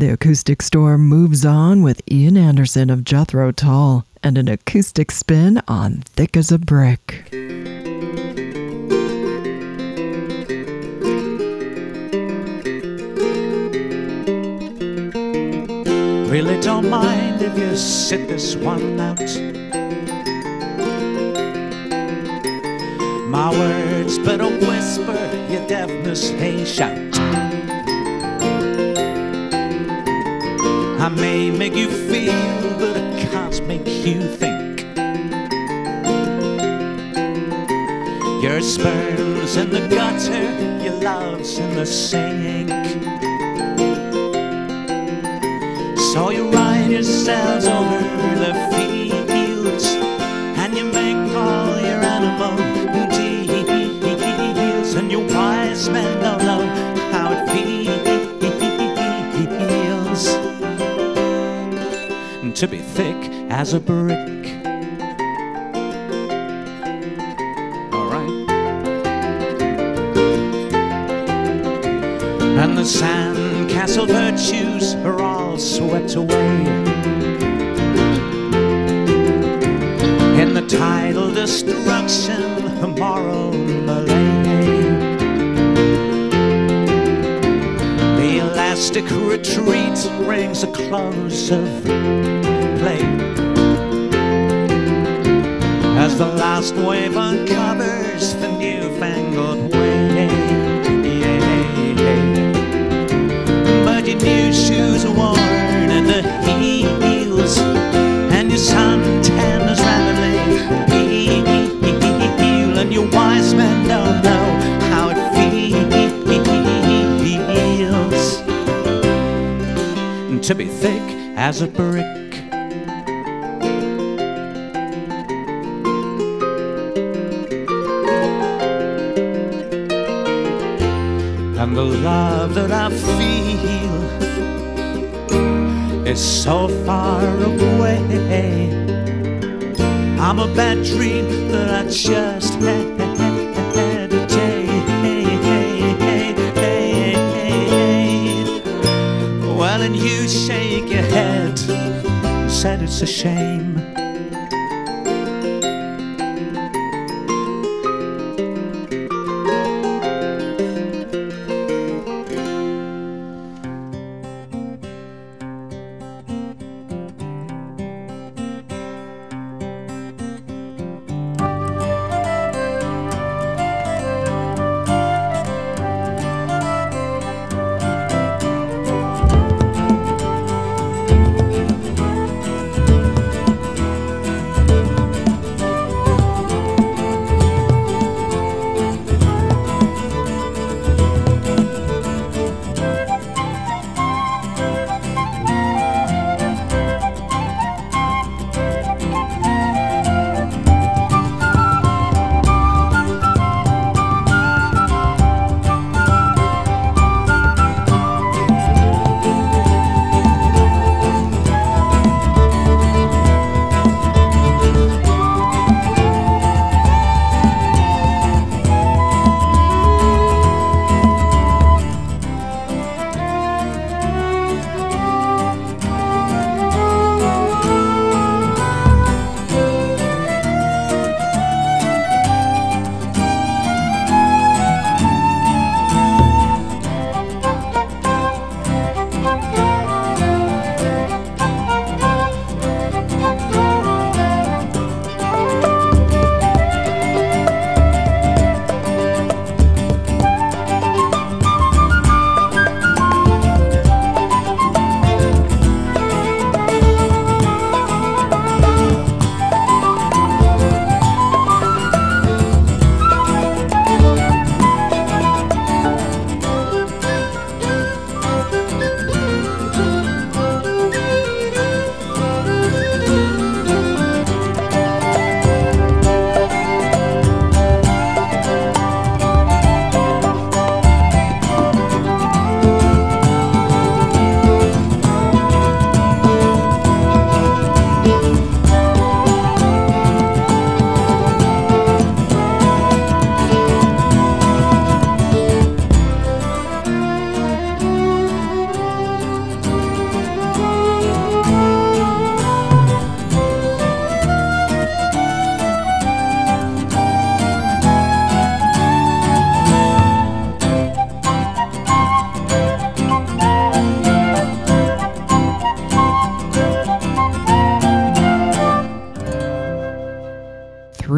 The Acoustic Storm moves on with Ian Anderson of Jethro Tull and an acoustic spin on Thick as a Brick. Really don't mind if you sit this one out. My words but a whisper, your deafness, hey, shout. I may make you feel, but I can't make you think. Your sperm's in the gutter, your love's in the sink. So you ride yourselves over the fields, and you make all your animal deals, and your wise men don't know how it feels to be thick as a brick. Alright. And the sandcastle virtues are all swept away in the tidal destruction of moral malaise. The elastic retreat brings a close of play as the last wave uncovers the newfangled way. But your new shoes are worn at the heels, and your suntan is rapidly peeled, and your wise men don't know how it feels to be thick as a brick. And the love that I feel is so far away. I'm a bad dream that I just had today. Well, and you shake your head and said it's a shame.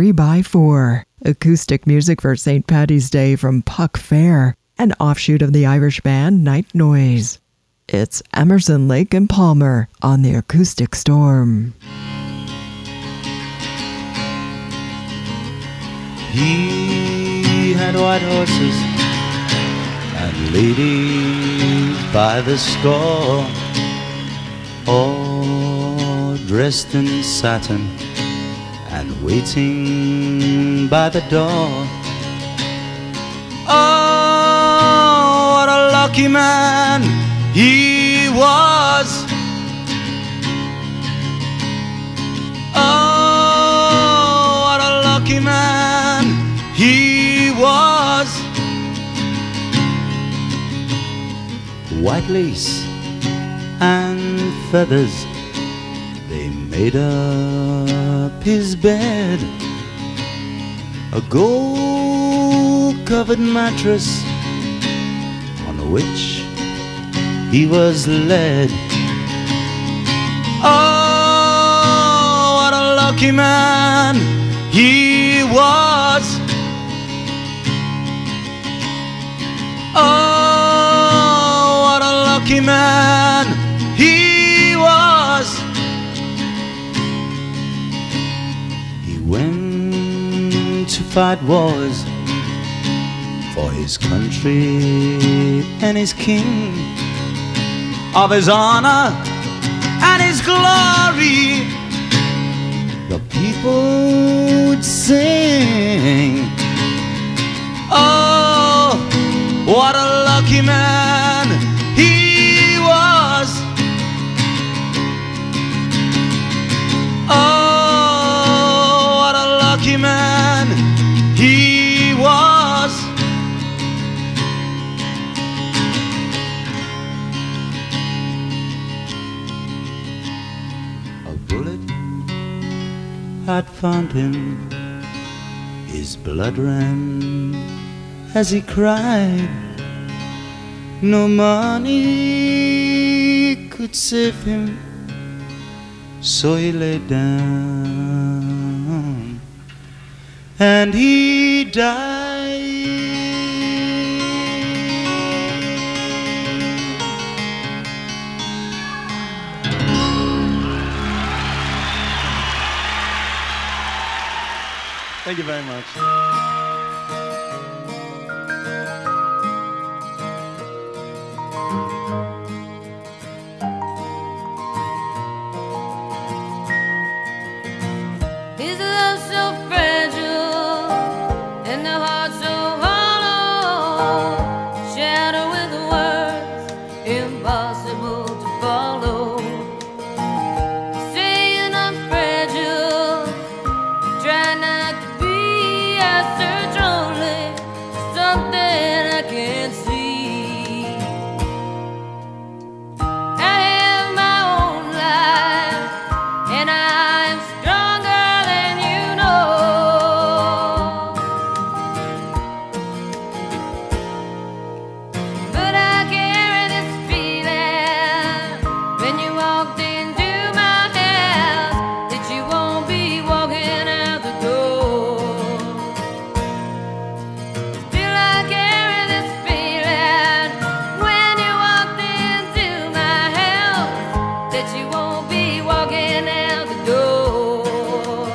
3x4, acoustic music for St. Paddy's Day from Puck Fair, an offshoot of the Irish band Night Noise. It's Emerson, Lake and Palmer on the Acoustic Storm. He had white horses and ladies by the score, all dressed in satin and waiting by the door. Oh, what a lucky man he was. Oh, what a lucky man he was. White lace and feathers, they made up his bed. A gold-covered mattress on which he was led. Oh, what a lucky man he was. Oh, what a lucky man he was. He went to fight wars for his country and his king, of his honor and his glory. The people would sing. Oh, what a lucky man he was. Oh, what a lucky man he was. A bullet had found him, his blood ran as he cried. No money could save him, so he lay down and he died. Thank you very much. Is love so fragile and the heart so hollow? Shadow with words impossible to follow. Saying I'm fragile, try not to be. I search only for something I can't see. I have my own life and I'm stronger than you know. But I carry this feeling when you walked into my house that you won't be walking out the door. Still I carry this feeling when you walked into my house that you won't be walking out the door.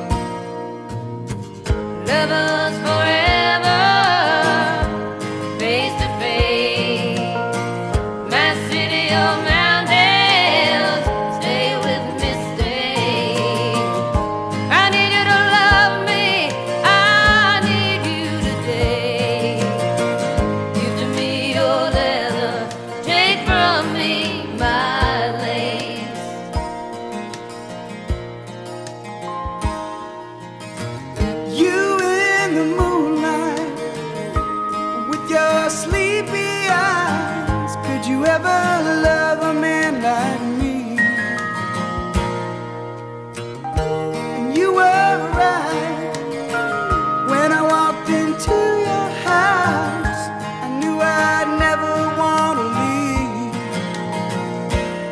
Lovers forever, face to face. My city of mountains, stay with me, stay. I need you to love me, I need you today. Give to me your leather, take from me my lace. You in the moonlight with your sleepy eyes. Could you ever love a man like me? And you were right when I walked into your house. I knew I'd never want to leave.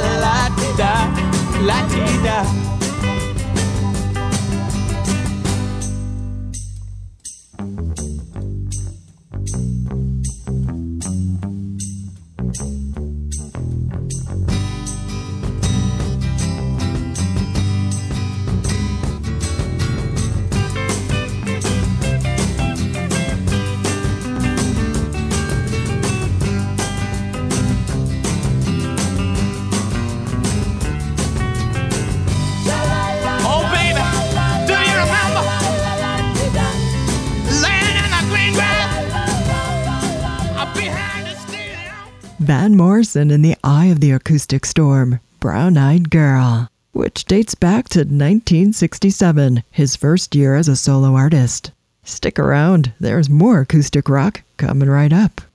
la-ti-da, la-ti-da. Oh, baby, do you remember laying in the green grass behind the stadium? Van Morrison in the eye of the acoustic storm, Brown-Eyed Girl, which dates back to 1967, his first year as a solo artist. Stick around, there's more acoustic rock coming right up.